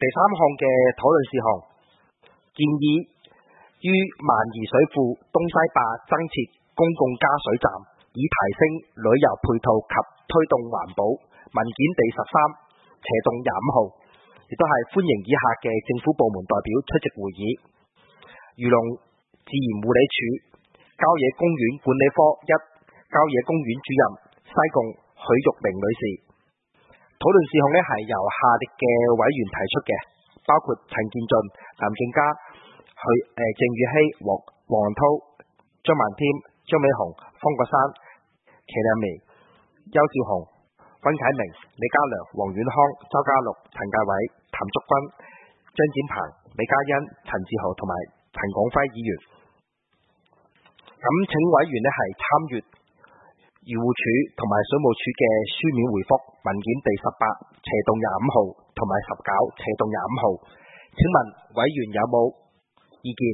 第三項嘅討論事項，建議於萬宜水庫東西壩增設公共加水站，以提升旅遊配套及推動環保。文件第13/25號，亦都係歡迎以下嘅政府部門代表出席會議：漁農自然護理署郊野公園管理科1郊野公園主任西貢許玉玲女士。討論事項呢係由下列嘅委員提出嘅，包括陳建俊、林正嘉、鄭宇希、黃濤、張萬添、張美雄、方國珊、祁亮明、邱兆雄、溫啟明、李家良、黃遠康、周家樂、陳介偉、譚竹君、張展鵬、李嘉欣、陳志豪同埋陳廣輝議員。咁請委員呢係參閱漁護署同埋水務署嘅書面回覆文件第18/25號同埋19/25號。請問委員有冇意見？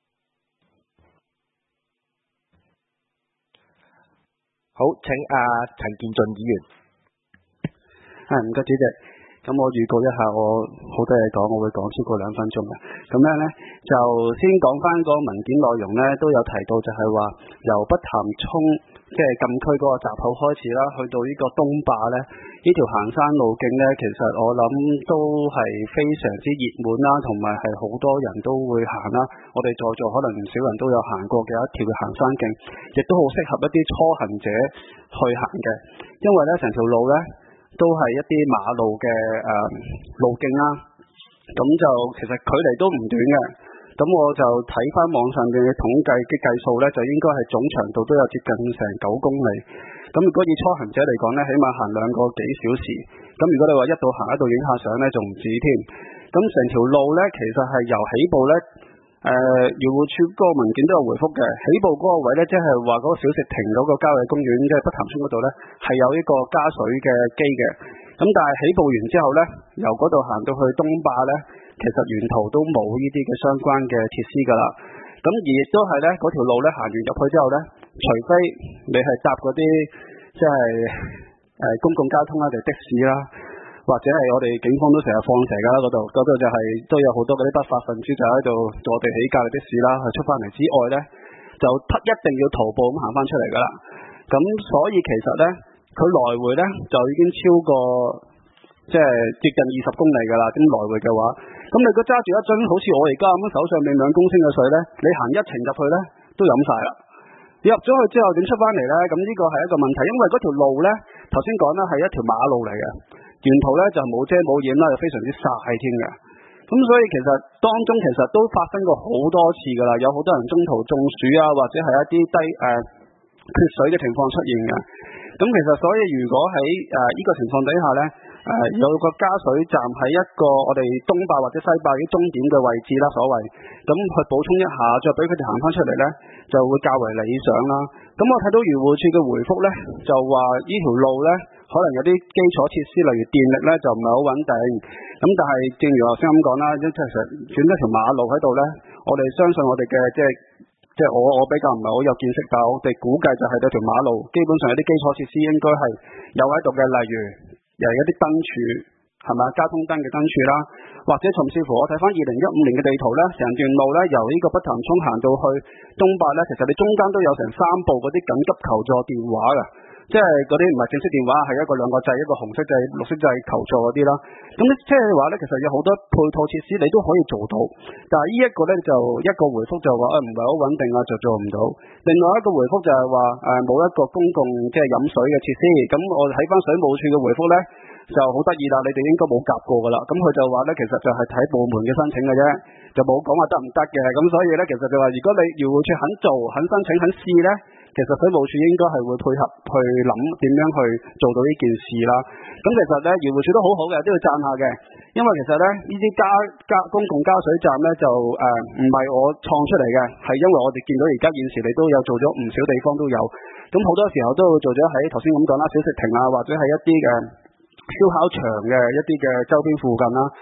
好，請陳建俊議員。 唔該主席。咁我預告一下，我好多嘢講，我會講超過2分鐘嘅。咁樣呢，就先講翻個文件內容呢，都有提到就係話由北潭涌即係禁區嗰個閘口開始啦，去到呢個東壩呢，呢條行山路徑呢，其實我諗都係非常之熱門啦，同埋係好多人都會行啦。我哋在座可能唔少人都有行過嘅一條行山徑，亦都好適合一啲初行者去行嘅，因為呢成條路呢，都係一啲馬路嘅路徑啦，咁就其實距離都唔短嘅。咁我就睇翻網上嘅統計嘅計數呢，就應該係總長度都有接近成9公里。咁如果以初行者嚟講呢，起碼行2個幾小時。咁如果你話一度行一度影下相呢，仲唔止添。咁成條路呢，其實係由起步呢，漁護署嗰個文件都有回覆嘅。起步嗰個位呢，即係話嗰個小食亭嗰個郊野公園，即係北潭涌嗰度呢，係有呢個加水嘅機嘅。咁但係起步完之後呢，由嗰度行到去東壩呢，其實沿途都冇呢啲嘅相關嘅設施㗎啦。咁而亦都係呢，嗰條路呢，行完入去之後呢，除非你係搭嗰啲即係公共交通啦，定的士啦，或者係我哋警方都成日放蛇㗎啦，嗰度就係都有好多嗰啲不法分子就喺度坐地起價嘅的士啦，係出翻嚟之外呢，就一定要徒步咁行翻出嚟㗎啦。咁所以其實呢，佢來回呢，就已經超過即係接近20公里㗎啦。咁來回嘅話，咁你如果揸住一樽好似我而家咁手上面2公升嘅水呢，你行一程入去呢，都飲晒啦。入咗去之後點出翻嚟呢？咁呢個係一個問題，因為嗰條路呢，頭先講啦係一條馬路嚟嘅，沿途呢就冇遮冇掩啦，又非常之曬添嘅。咁所以其實當中其實都發生過好多次㗎啦，有好多人中途中暑啊，或者係一啲缺水嘅情況出現嘅。咁其實所以如果喺呢個情況底下呢，有個加水站喺一個我哋東壩或者西壩啲終點嘅位置啦，所謂咁去補充一下，再俾佢哋行翻出嚟呢，就會較為理想啦。咁我睇到漁護署嘅回覆呢，就話呢條路呢，可能有啲基礎設施，例如電力呢，就唔係好穩定。咁但係正如頭先咁講啦，即係選一條馬路喺度呢，我哋相信我哋嘅即係我比較唔係好有見識，但係我哋估計就係對條馬路基本上有啲基礎設施應該係有喺度嘅，例如有一啲燈柱係咪，交通燈嘅燈柱啦，或者甚至乎我睇翻2015年嘅地圖呢，成段路呢，由呢個北潭涌行到去東壩呢，其實你中間都有成3部嗰啲緊急求助電話㗎。即係嗰啲唔係正式電話，係一個2個掣，一個紅色掣、綠色掣求助嗰啲啦。咁即係話呢，其實有好多配套設施你都可以做到，但係呢一個呢，就一個回覆就話唔係好穩定啊，就做唔到。另外一個回覆就係話冇一個公共即係飲水嘅設施。咁我睇翻水務署嘅回覆呢，就好得意啦，你哋應該冇夾過㗎啦。咁佢就話呢，其實就係睇部門嘅申請嘅啫，就冇講話得唔得嘅。咁所以呢，其實就話如果你漁護署肯做、肯申請、肯試呢，其實水務署應該係會配合去諗點樣去做到呢件事啦。咁其實呢，漁護署都好好嘅，都要讚下嘅。因為其實呢，呢啲公共加水站呢，就唔係我創出嚟嘅，係因為我哋見到而家現時你都有做咗唔少地方都有。咁好多時候都會做咗喺頭先咁講啦，小食亭啊，或者係一啲嘅燒烤場嘅一啲嘅周邊附近啦。咁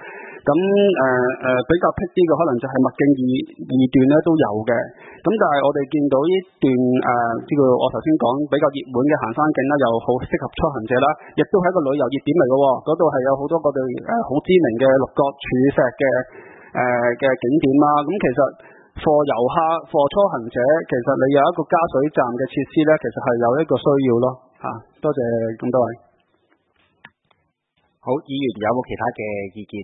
咁比較僻啲嘅可能就係麥徑二段咧都有嘅。咁但係我哋見到呢段呢個我頭先講比較熱門嘅行山徑啦，又好適合初行者啦，亦都係一個旅遊熱點嚟嘅。嗰度係有好多我哋好知名嘅六角柱石嘅景點啦。咁其實貨遊客、貨初行者，其實你有一個加水站嘅設施咧，其實係有一個需要咯。多謝咁多位。 好，議員有冇其他嘅意見？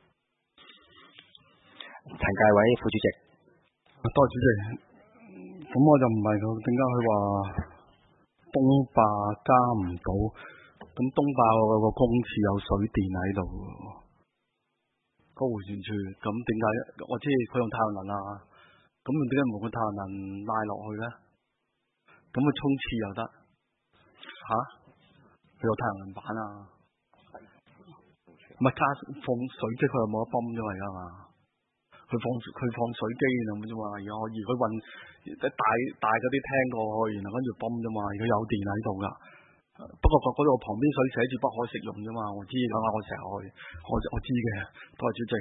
陳介偉副主席。 多謝主席。咁我就唔係到點解佢話東壩加唔到？咁東壩個公廁有水電喺度，個回旋處。咁點解？我知佢用太陽能啊，咁點解唔用個太陽能拉落去咧？咁佢沖廁又得佢有太陽能板啊？唔係加放水機，佢又冇得泵咗嚟㗎嘛？佢放水機咁啫嘛，而家可以佢運大嗰啲廳過去，然後跟住泵啫嘛，而家有電喺度㗎。不過嗰度旁邊水寫住不可食用啫嘛，我知㗎嘛，我成日去，我知嘅。多謝主席。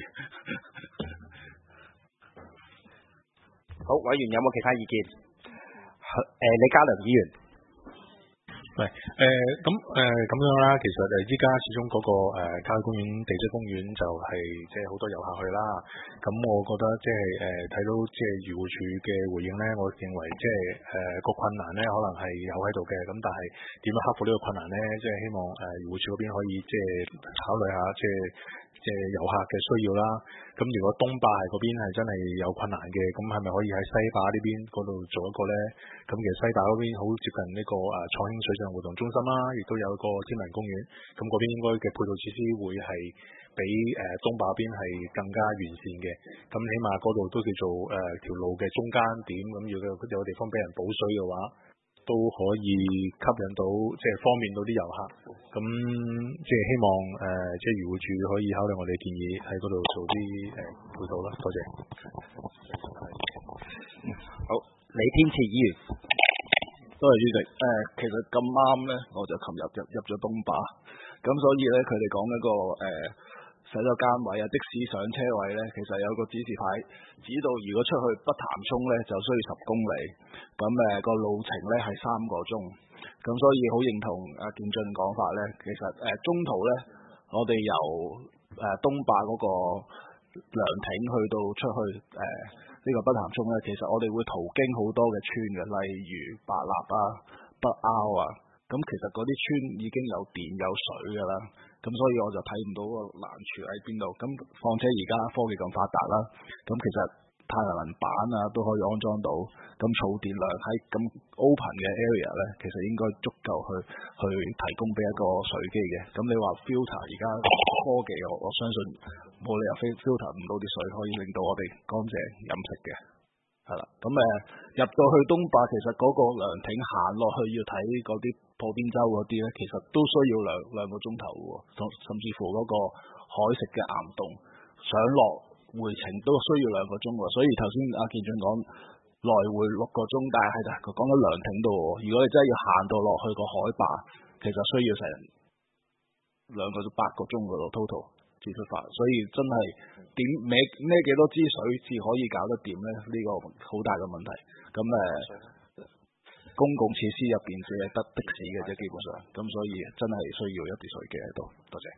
好，委員有冇其他意見？李家良議員。 咁樣啦，其實依家始終嗰個郊野公園、地質公園就係即係好多遊客去啦。咁我覺得即係睇到即係漁護署嘅回應咧，我認為即係個困難咧可能係有喺度嘅。咁但係點樣克服呢個困難咧？即係希望漁護署嗰邊可以即係考慮下即係遊客嘅需要啦。咁如果東壩嗰邊係真係有困難嘅，咁係咪可以喺西壩呢邊嗰度做一個咧？咁其實西壩嗰邊好接近呢個創興水上活動中心啦，亦都有一個天文公園。咁嗰邊應該嘅配套設施會係比東壩邊係更加完善嘅。咁起碼嗰度都叫做條路嘅中間點。咁如果有地方俾人補水嘅話，都可以吸引到即係方便到啲遊客。咁即係希望即係漁護署可以考慮我哋建議喺嗰度做啲配套啦。多謝。 好，李天賜議員。 多謝主席。其實咁啱咧，我就琴日入咗東壩，咁所以咧佢哋講嗰個洗手間位啊，的士上車位咧，其實有個指示牌指到，如果出去北潭涌咧就需要10公里，咁個路程咧係3個鐘，咁所以好認同建俊講法咧。其實中途咧，我哋由東壩嗰個涼亭去到出去呢個北潭涌咧，其實我哋會途經好多嘅村嘅，例如白立啊、北凹啊，咁其實嗰啲村已經有電有水㗎啦。咁所以我就睇唔到個難處喺邊度。咁況且而家科技咁發達啦，咁其實太陽能板啊都可以安裝到。咁儲電量喺咁 open 嘅 area 咧，其實應該足夠去提供俾一個水機嘅。咁你話 filter 而家科技，我相信冇理由 filter 唔到啲水，可以令到我哋乾淨飲食嘅。係啦，咁入到去東壩，其實嗰個涼亭行落去要睇嗰啲破邊洲嗰啲咧，其實都需要兩個鐘頭喎，甚至乎嗰個海蝕嘅岩洞上落回程都需要2個鐘喎。所以頭先阿建俊講來回6個鐘，但係佢講緊涼亭度喎。如果你真係要行到落去個海壩，其實需要成8個鐘㗎咯 total。出發，所以真係孭幾多支水至可以搞得掂咧？呢個好大嘅問題。咁公共設施入邊只係得的士嘅啫，基本上。咁所以真係需要一啲水機喺度。多謝。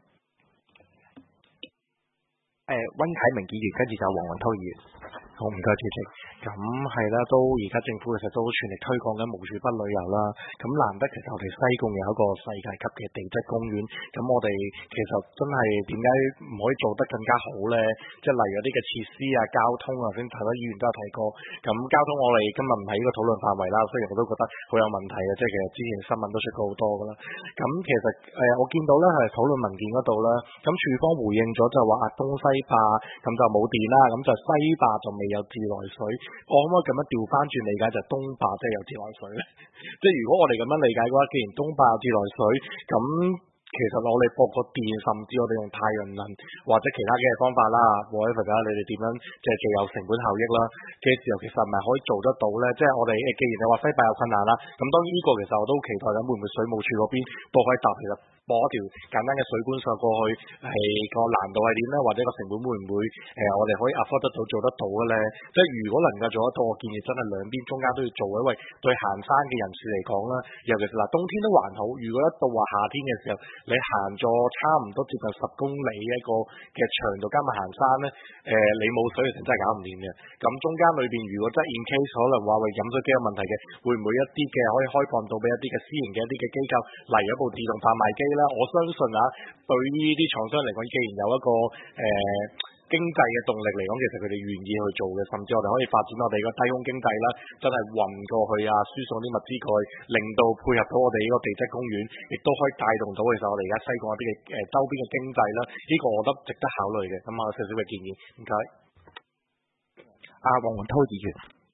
溫啟明議員，跟住就黃雲濤議員。好，唔該主席。咁係啦，都而家政府其實都全力推廣緊無處不旅遊啦。咁難得其實我哋西貢有一個世界級嘅地質公園，咁我哋其實真係點解唔可以做得更加好咧？即係例如有啲嘅設施啊、交通啊，先睇得議員都有提過。咁交通我哋今日唔喺呢個討論範圍啦，雖然我都覺得好有問題嘅，即係其實之前新聞都出過好多噶啦。咁其實我見到咧係討論文件嗰度啦，咁署方回應咗就話東西壩咁就冇電啦，咁就西壩就未有自來水。我可唔可以咁樣調翻轉理解，就東壩即係有自來水咧？即係如果我哋咁樣理解嘅話，既然東壩有自來水，咁其實我哋駁個電，甚至我哋用太陽能或者其他嘅方法啦，whatever啦，你哋點樣即係最有成本效益啦嘅時候，其實係咪可以做得到咧？即係我哋既然你話西壩有困難啦，咁當然呢個其實我都期待緊，會唔會水務署嗰邊都可以答，其實播一條簡單嘅水管上過去，係個難度係點咧？或者個成本會唔會我哋可以 afford 得到做得到嘅咧？即係如果能夠做得到，我建議真係兩邊中間都要做，因為對行山嘅人士嚟講啦，尤其是嗱冬天都還好，如果一到話夏天嘅時候，你行咗差唔多接近10公里一個嘅長度加埋行山咧，你冇水其實真係搞唔掂嘅。咁中間裏邊如果真係 in case 可能話為飲水機有問題嘅，會唔會一啲嘅可以開放到俾一啲嘅私營嘅一啲嘅機構，例如一部自動販賣機啦？我相信啊，對於呢啲廠商嚟講，既然有一個經濟嘅動力嚟講，其實佢哋願意去做嘅，甚至我哋可以發展我哋個低空經濟啦，真係運過去啊，輸送啲物資過去，令到配合到我哋呢個地質公園，亦都可以帶動到其實我哋而家西貢一啲嘅周邊嘅經濟啦。呢個我覺得值得考慮嘅。咁啊，少少嘅建議，唔該。 阿黃宏滔議員，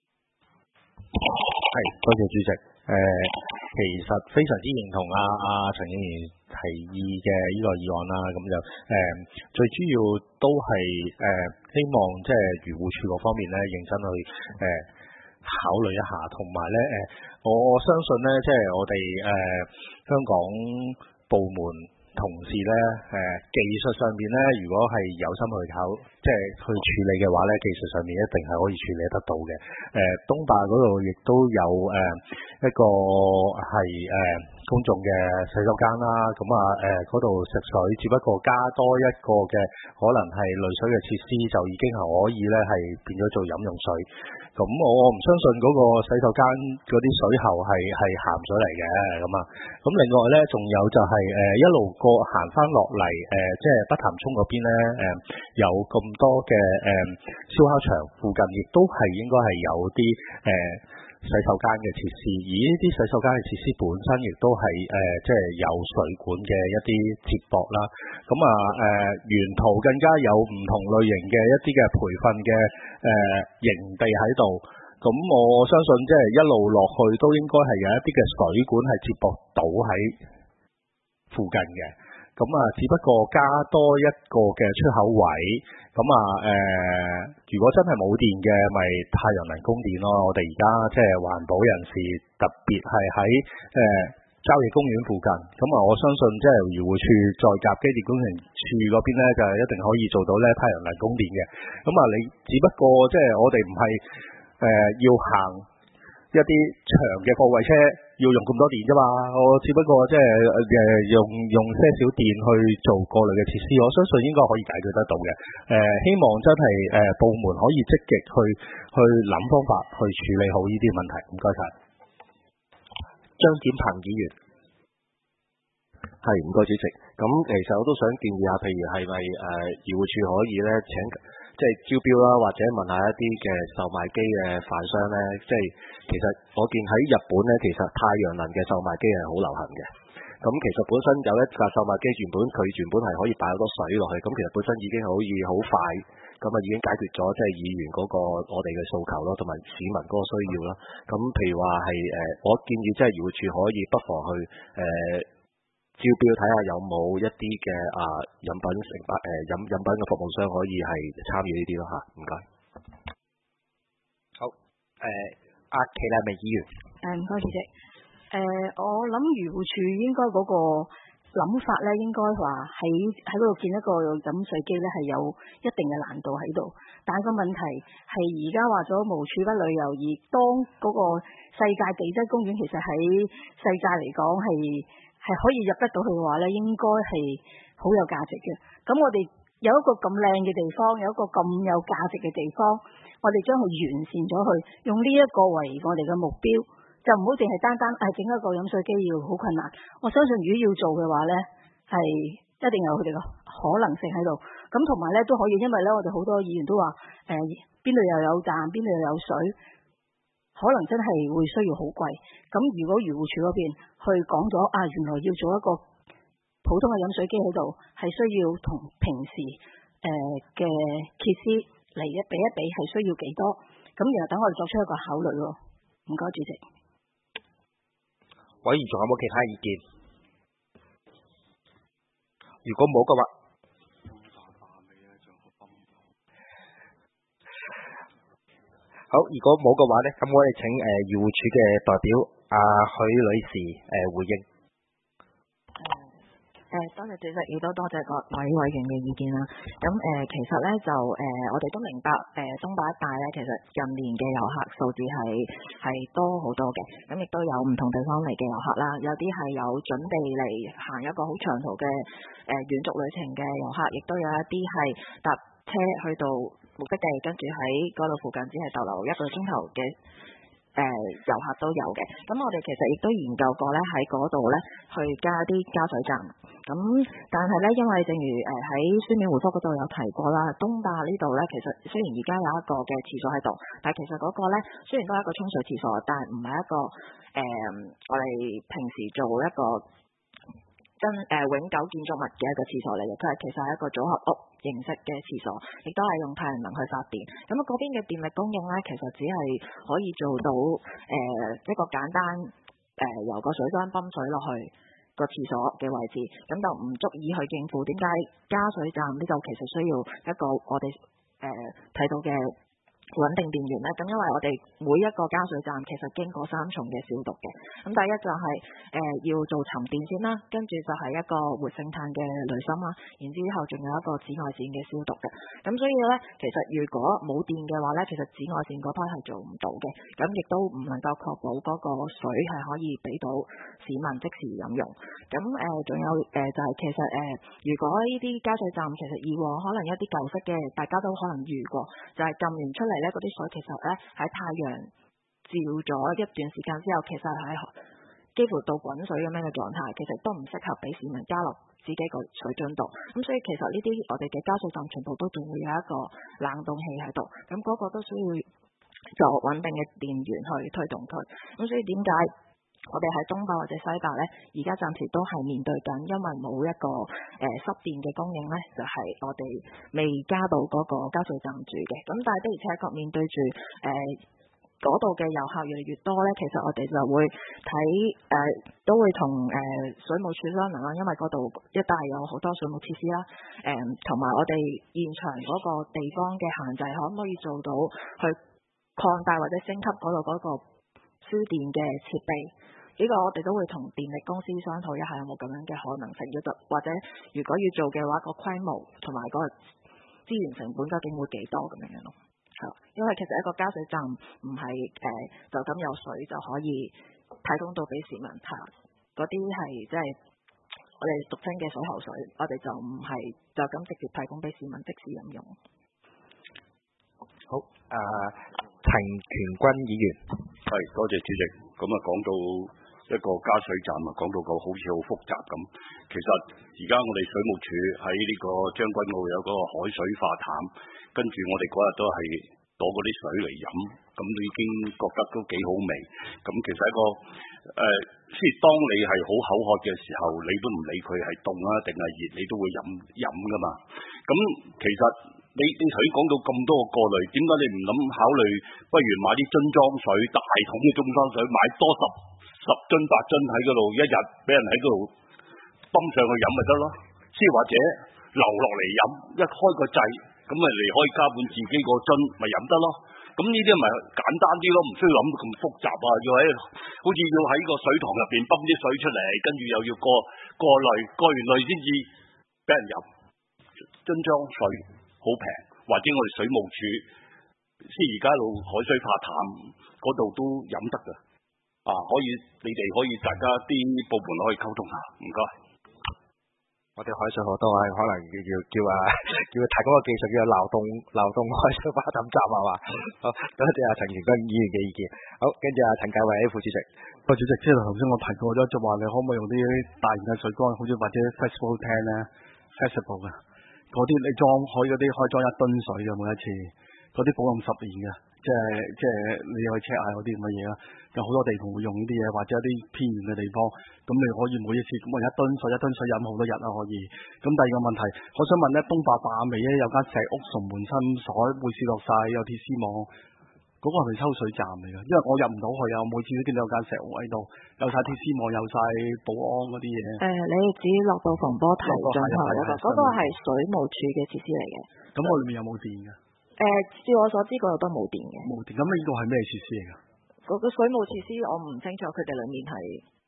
係多謝主席。其實非常之認同陳議員提議嘅呢個議案啦，咁就最主要都係希望即係漁護署嗰方面咧認真去考慮一下，同埋咧我相信咧即係我哋香港部門同事咧技術上面咧，如果係有心去即係去處理嘅話咧，技術上面一定係可以處理得到嘅。東壩嗰度亦都有一個係公眾嘅洗手間啦，咁嗰度食水，只不過加多一個嘅可能係濾水嘅設施，就已經係可以咧係變咗做飲用水。咁我唔相信嗰個洗手間嗰啲水喉係鹹水嚟嘅咁啊。咁另外咧，仲有就係一路過行翻落嚟即係北潭涌嗰邊咧有咁多嘅燒烤場附近，亦都係應該係有啲洗手間嘅設施，而呢啲洗手間嘅設施本身亦都係即係有水管嘅一啲接駁啦。咁沿途更加有唔同類型嘅一啲嘅培訓嘅營地喺度。咁我相信即係一路落去都應該係有一啲嘅水管係接駁到喺附近嘅。咁只不過加多一個嘅出口位，咁如果真係冇電嘅，咪太陽能供電咯。我哋而家即係環保人士，特別係喺郊野公園附近，咁我相信即係漁護署再夾機電工程處嗰邊咧，就一定可以做到咧太陽能供電嘅。咁你只不過即係我哋唔係要行一啲長嘅貨櫃車要用咁多電啫嘛，我只不過即係用些少電去做過濾嘅設施，我相信應該可以解決得到嘅。希望真係部門可以積極去諗方法去處理好呢啲問題。唔該晒。 張展鵬議員， 係唔該主席。咁其實我都想建議下，譬如係咪漁護署可以咧請即係招標啦，或者問下一啲嘅售賣機嘅販商咧，即係其實我見喺日本咧，其實太陽能嘅售賣機係好流行嘅。咁其實本身有一架售賣機原本係可以擺好多水落去，咁其實本身已經可以好快，咁已經解決咗即係議員嗰個我哋嘅訴求咯，同埋市民嗰個需要啦。咁譬如話係我建議即係漁護署可以不妨去招標睇下有冇一啲嘅飲品嘅服務商可以係參與呢啲咯嚇，唔該。 好，阿祁麗薇議員， 唔該主席。我諗漁護署應該嗰個諗法咧，應該話喺嗰度建一個飲水機咧，係有一定嘅難度喺度。但係個問題係而家話咗無處不旅遊，而當嗰個世界地質公園其實喺世界嚟講係可以入得到去嘅話咧，應該係好有價值嘅。咁我哋有一個咁靚嘅地方，有一個咁有價值嘅地方，我哋將佢完善咗去，用呢一個為我哋嘅目標，就唔好淨係單整一個飲水機要好困難。我相信如果要做嘅話咧，係一定有佢哋嘅可能性喺度。咁同埋咧都可以，因為咧我哋好多議員都話邊度又有站，邊度又有水，可能真係會需要好貴。咁如果漁護署嗰邊去講咗原來要做一個普通嘅飲水機喺度，係需要同平時嘅設施嚟比一比，係需要幾多？咁然後等我哋作出一個考慮喎。唔該，主席。 委員仲有冇其他意見？如果冇嘅話，好，如果冇嘅話咧，咁我哋請漁護署嘅代表許女士回應。 多謝主席，亦都多謝各位委員嘅意見啦。咁其實咧就我哋都明白東壩一帶咧，其實近年嘅遊客數字係多好多嘅。咁亦都有唔同地方嚟嘅遊客啦，有啲係有準備嚟行一個好長途嘅遠足旅程嘅遊客，亦都有一啲係搭車去到目的地，跟住喺嗰度附近只係逗留1個鐘頭嘅遊客都有嘅。咁我哋其實亦都研究過咧，喺嗰度咧去加啲加水站。咁但係咧，因為正如喺書面回覆嗰度有提過啦，東壩呢度咧，其實雖然而家有一個嘅廁所喺度，但係其實嗰個咧雖然都係一個沖水廁所，但係唔係一個我哋平時做一個永久建築物嘅一個廁所嚟嘅，佢係其實係一個組合屋形式嘅廁所，亦都係用太陽能去發電。咁嗰邊嘅電力供應咧，其實只係可以做到一個簡單由個水箱泵水落去個廁所嘅位置，咁就唔足以去應付點解加水站呢度其實需要一個我哋睇到嘅穩定電源咧。咁因為我哋每一個加水站其實經過3重嘅消毒嘅。咁第一就係要做沉澱先啦，跟住就係一個活性炭嘅濾芯啦，然之後仲有一個紫外線嘅消毒嘅。咁所以咧，其實如果冇電嘅話咧，其實紫外線嗰 part 係做唔到嘅，咁亦都唔能夠確保嗰個水係可以俾到市民即時飲用。咁仲有就係其實如果呢啲加水站其實以往可能一啲舊式嘅，大家都可能遇過，就係撳完出嚟咧，嗰啲水其實咧喺太陽照咗一段時間之後，其實係幾乎到滾水咁樣嘅狀態，其實都唔適合俾市民加落自己個水樽度。咁所以其實呢啲我哋嘅加水站全部都仲會有一個冷凍器喺度，咁嗰個都需要做穩定嘅電源去推動佢。咁所以點解我哋喺東壩或者西壩咧，而家暫時都係面對緊，因為冇一個濕電嘅供應咧，就係我哋未加到嗰個加水站住嘅。咁但係的而且確面對住嗰度嘅遊客越嚟越多咧，其實我哋就會睇都會同水務署商量啦，因為嗰度一帶有好多水務設施啦，同埋我哋現場嗰個地方嘅限制，可唔可以做到去擴大或者升級嗰度嗰個輸電嘅設備？呢個我哋都會同電力公司商討一下有冇咁樣嘅可能性，或者如果要做嘅話，個規模同埋個資源成本究竟會幾多咁樣咯？因為其實一個加水站唔係就咁有水就可以提供到俾市民嚇，嗰啲係即係我哋俗稱嘅水喉水，我哋就唔係就咁直接提供俾市民即時飲用。 好，陳權軍議員， 係多謝主席。咁啊，講到一個加水站啊，講到個好似好複雜咁。其實而家我哋水務署喺呢個將軍澳有嗰個海水化淡，跟住我哋嗰日都係攞嗰啲水嚟飲，咁都已經覺得都幾好味。咁其實一個即係當你係好口渴嘅時候，你都唔理佢係凍啊定係熱，你都會飲噶嘛。咁其實你頭先講到咁多個過濾，點解你唔諗考慮不如買啲樽裝水，大桶嘅樽裝水，買多十樽8樽喺嗰度，一日俾人喺嗰度泵上去飲咪得咯。即係或者流落嚟飲，一開個掣咁咪嚟可以加滿自己個樽咪飲得咯。咁呢啲咪簡單啲咯，唔需要諗到咁複雜啊！好似要喺個水塘入邊泵啲水出嚟，跟住又要過濾，過完濾先至俾人飲。樽裝水好平，或者我哋水務署即係而家路海水化淡嗰度都飲得㗎。可以你哋可以大家啲部門可以溝通下，唔該。 我哋海水好多啊，可能要叫提供個技術叫流動海水化淡站係嘛？好，多謝陳權軍議員嘅意見。好，跟住陳介偉副主席。 主席，即係頭先我提過咗，就話你可唔可以用啲大型嘅水缸，好似或者 festival 廳咧 ，festival 嘅嗰啲你可以裝1噸水嘅每一次，嗰啲保用10年嘅，即係你可以 check 下嗰啲咁嘅嘢啦。有好多地盤會用呢啲嘢，或者一啲偏遠嘅地方，咁你可以每一次咁1噸水飲好多日啦可以。咁第二個問題，我想問咧，東壩壩尾咧有間石屋崇門新所會試落晒有鐵絲網，嗰個係咪抽水站嚟嘅？因為我入唔到去啊，我每次都見到有間石屋喺度，有晒鐵絲網，有晒保安嗰啲嘢。你指落到防波堤盡頭嗰個係水務署嘅設施嚟嘅。 咁我裏面有冇電嘅？ 照我所知嗰度都冇電嘅。 冇電，咁呢個係咩設施嚟㗎？ 嗰個水務設施我唔清楚，佢哋裏面係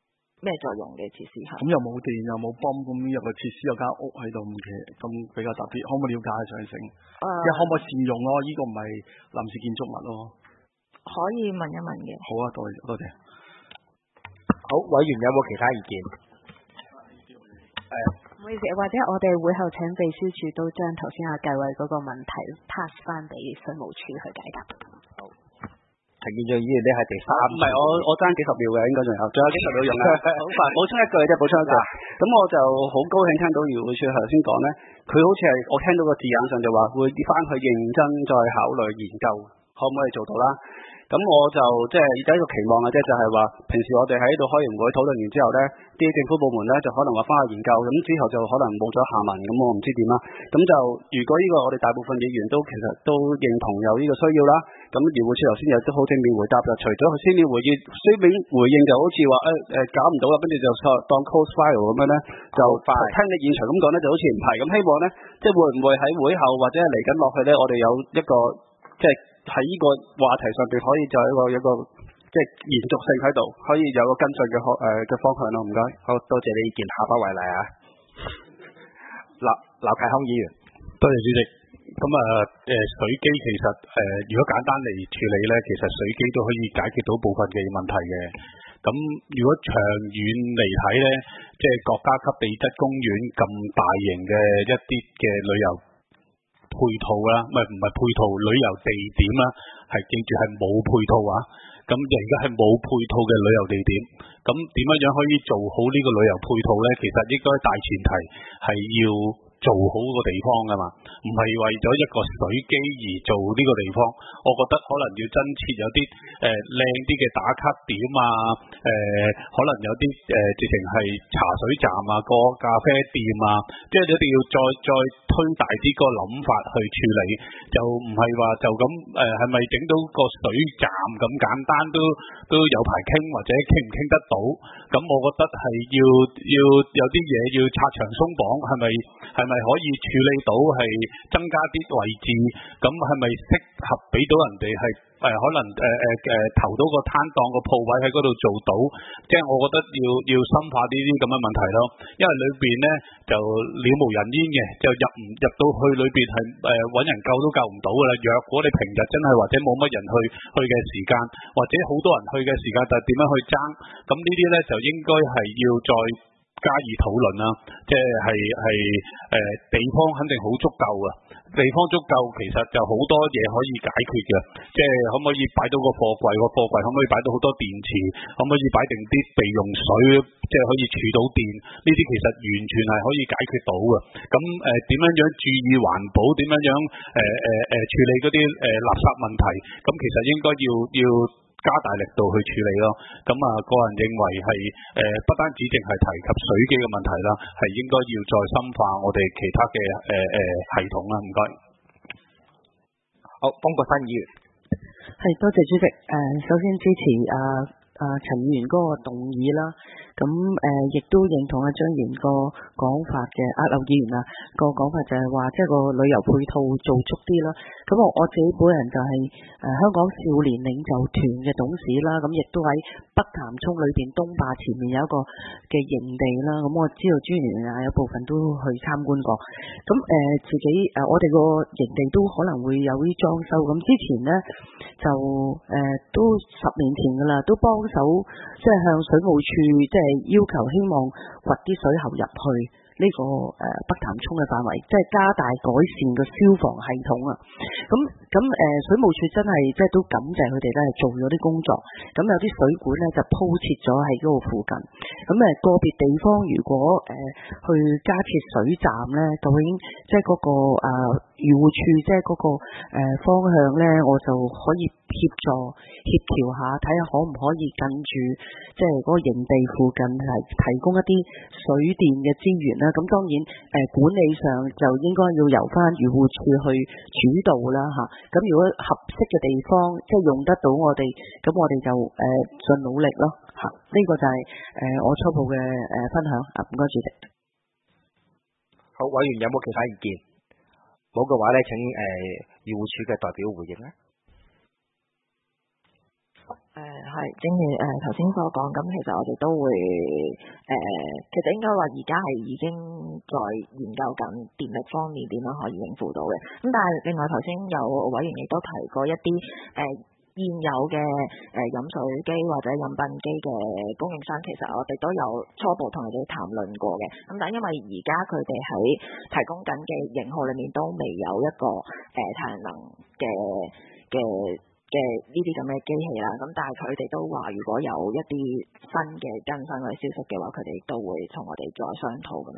咩作用嘅設施係？ 咁又冇電又冇泵，咁有個設施有間屋喺度，咁比較特別，可唔可以了解上成？即係可唔可以善用咯？呢個唔係臨時建築物咯。 可以問一問嘅。 好啊，多謝。 好，委員有冇其他意見？ 唔好意思，或者我哋會後請秘書處都將頭先阿繼偉嗰個問題 pass 翻俾水務署去解答。 好，陳建章議員，你係第三， 唔係我爭幾十秒嘅，應該仲有幾十秒用啊。好快，補充一句啫，補充一句。咁我就好高興聽到漁護署頭先講咧，佢好似係我聽到個字眼上就話會翻去認真再考慮研究，可唔可以做到啦？咁我就即係有一個期望嘅啫，就係話平時我哋喺度開完會討論完之後呢，啲政府部門呢就可能話翻去研究，咁之後就可能冇咗下文，咁我唔知點啦。咁就如果呢個我哋大部分議員都其實都認同有呢個需要啦，咁漁護署頭先又都好正面回答，就除咗書面回應就好似話搞唔到啦，跟住就當 close file 咁樣呢，就聽你現場咁講呢，就好似唔係咁。希望呢，即係會唔會喺會後或者係嚟緊落去呢，我哋有一個即係喺呢個話題上邊可以就一個即係延續性喺度，可以有個跟進嘅方向咯。唔該， 好多謝你意見，下不為例啊。劉啟康議員， 多謝主席。咁水機其實如果簡單嚟處理咧，其實水機都可以解決到部分嘅問題嘅。咁如果長遠嚟睇咧，即係國家級地質公園咁大型嘅一啲嘅旅遊配套啦，唔係配套旅遊地點啦，係記住係冇配套啊。咁而家係冇配套嘅旅遊地點，咁點樣可以做好呢個旅遊配套呢？其實應該大前提係要做好個地方噶嘛，唔係為咗一個水機而做呢個地方。我覺得可能要增設有啲靚啲嘅打卡點啊，可能有啲直情係茶水站啊，個咖啡店啊，即係一定要再推大啲個諗法去處理，就唔係話就咁係咪整到個水站咁簡單都有排傾，或者傾唔傾得到？咁我覺得係要有啲嘢要拆牆鬆綁，係咪可以處理到，係增加啲位置？咁係咪適合俾到人哋係可能投到個攤檔個鋪位喺嗰度做到？即係我覺得要深化呢啲咁嘅問題咯。因為裏邊呢就了無人煙嘅，就入到去裏邊係揾人救都救唔到噶啦。若果你平日真係或者冇乜人去嘅時間，或者好多人去嘅時間，就點樣去爭？咁呢啲呢就應該係要再加以討論啦，即係地方肯定好足夠啊！地方足夠，其實就好多嘢可以解決嘅，即係可唔可以擺到個貨櫃？個貨櫃可唔可以擺到好多電池？可唔可以擺定啲備用水？即係可以儲到電？呢啲其實完全係可以解決到嘅。咁點樣注意環保？點樣處理嗰啲垃圾問題？咁其實應該要加大力度去處理咯。咁個人認為係不單止淨係提及水機嘅問題啦，係應該要再深化我哋其他嘅系統啦。唔該。 好，方國珊議員。 係，多謝主席。首先支持陳議員嗰個動議啦。咁亦都認同張議員個講法嘅，劉議員個講法就係話，即係個旅遊配套做足啲啦。咁我自己本人就係香港少年領袖團嘅董事啦，咁亦都喺北潭涌裏邊東壩前面有一個嘅營地啦。咁我知道專員有部分都去參觀過。咁自己我哋個營地都可能會有啲裝修。咁之前呢，就都10年前噶啦，都幫手即係向水務署即係要求希望掘啲水喉入去呢個北潭涌嘅範圍，即係加大改善個消防系統啊。咁水務署真係即係都感謝佢哋咧，係做咗啲工作。咁有啲水管咧就鋪設咗喺嗰個附近。咁個別地方如果去加設水站咧，究竟即係嗰個漁護署即係嗰個方向咧，我就可以協調下，睇下可唔可以近住即係嗰個營地附近係提供一啲水電嘅資源啦。咁當然管理上就應該要由翻漁護署去主導啦嚇。咁如果合適嘅地方即係用得到我哋，咁我哋就盡努力咯嚇。呢個就係我初步嘅分享。唔該主席。 好，委員有冇其他意見？冇嘅話咧，請漁護署嘅代表回應啦。 係，正如頭先所講，咁其實我哋都會其實應該話而家係已經在研究緊電力方面點樣可以應付到嘅。咁但係另外頭先有委員亦都提過一啲現有嘅飲水機或者飲品機嘅供應商，其實我哋都有初步同佢哋談論過嘅。咁但係因為而家佢哋喺提供緊嘅型號裏面都未有一個太陽能嘅呢啲咁嘅機器啦，咁但係佢哋都話，如果有一啲新嘅更新或者消息嘅話，佢哋都會同我哋再商討咁樣。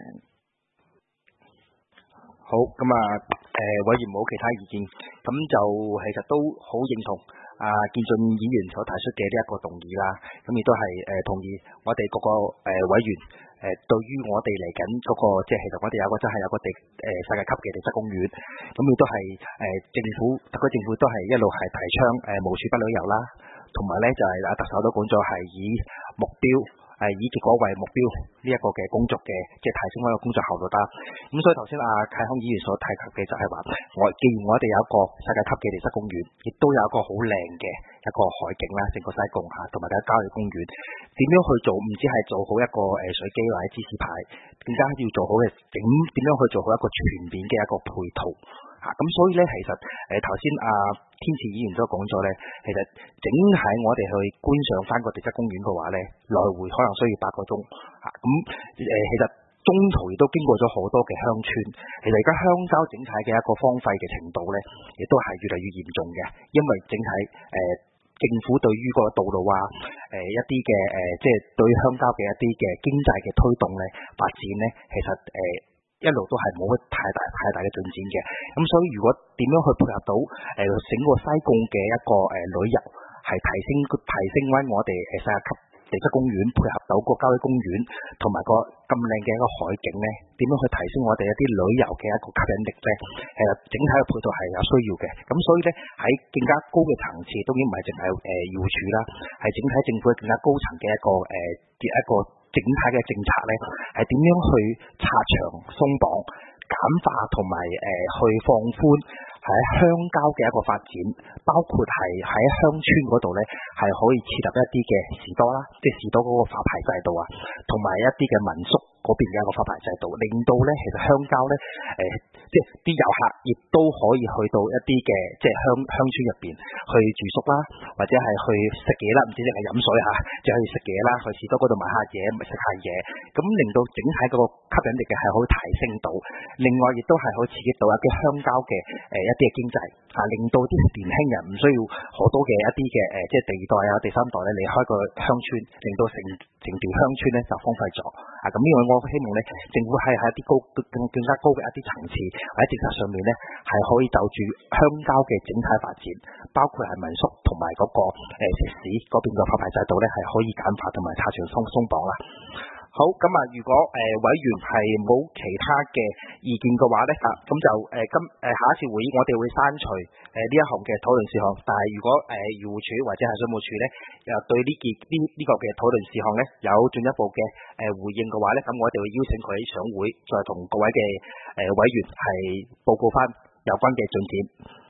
好，咁委員冇其他意見，咁就其實都好認同建俊議員所提出嘅呢一個動議啦，咁亦都係同意我哋各個委員對於我哋嚟緊嗰個即係其實我哋有個真係有個世界級嘅地質公園，咁亦都係特區政府都係一路係提倡無處不旅遊啦，同埋咧就係特首都講咗係以目標以結果為目標呢一個嘅工作嘅，即係提升嗰個工作效率啦。咁所以頭先啟康議員所提及嘅就係話，既然我哋有一個世界級嘅地質公園，亦都有一個好靚嘅一個海景啦，整個西貢同埋嘅郊野公園，點樣去做？唔止係做好一個水機或者指示牌，更加要做好嘅點樣去做好一個全面嘅一個配套。咁所以咧，其實頭先天賜議員都講咗咧，其實整體我哋去觀賞翻個地質公園嘅話咧，來回可能需要8個鐘。咁其實中途亦都經過咗好多嘅鄉村，其實而家鄉郊整體嘅一個荒廢嘅程度咧，亦都係越嚟越嚴重嘅，因為整體政府對於個道路一啲嘅即係對鄉郊嘅一啲嘅經濟嘅推動咧發展咧，其實一路都係冇乜太大嘅進展嘅。咁所以如果點樣去配合到整個西貢嘅一個旅遊，係提升翻我哋世界級地質公園，配合到個郊野公園同埋個咁靚嘅一個海景咧，點樣去提升我哋一啲旅遊嘅一個吸引力咧？整體嘅配套係有需要嘅。咁所以咧喺更加高嘅層次，當然唔係淨係漁護署啦，係整體政府更加高層嘅一個整體嘅政策咧，係點樣去拆牆鬆綁、簡化同埋去放寬喺鄉郊嘅一個發展，包括係喺鄉村嗰度咧，係可以設立一啲嘅士多啦，即係士多嗰個發牌制度同埋一啲嘅民宿嗰邊嘅一個發牌制度，令到咧其實鄉郊咧即係啲遊客亦都可以去到一啲嘅即係鄉村入邊去住宿啦，或者係去食嘢啦，唔止淨係飲水就可以食嘢啦，去士多嗰度買下嘢，食下嘢，咁令到整體嗰個吸引力嘅係可以提升到。另外亦都係可以刺激到一啲鄉郊嘅一啲嘅經濟令到啲年輕人唔需要好多嘅一啲嘅即係第二代第三代咧離開個鄉村，令到成條鄉村咧就荒廢咗咁呢樣我希望咧政府係喺一啲更加高嘅一啲層次或者政策上面咧係可以就住鄉郊嘅整體發展，包括係民宿同埋嗰個食肆嗰邊嘅發牌制度咧係可以簡化同埋拆牆鬆綁啦。好，咁如果委員係冇其他嘅意見嘅話咧，咁就下一次會議我哋會刪除呢一項嘅討論事項。但係如果漁護署或者係水務署咧，對呢個嘅討論事項咧有進一步嘅回應嘅話咧，咁我哋會邀請佢上會，再同各位嘅委員係報告翻有關嘅進展。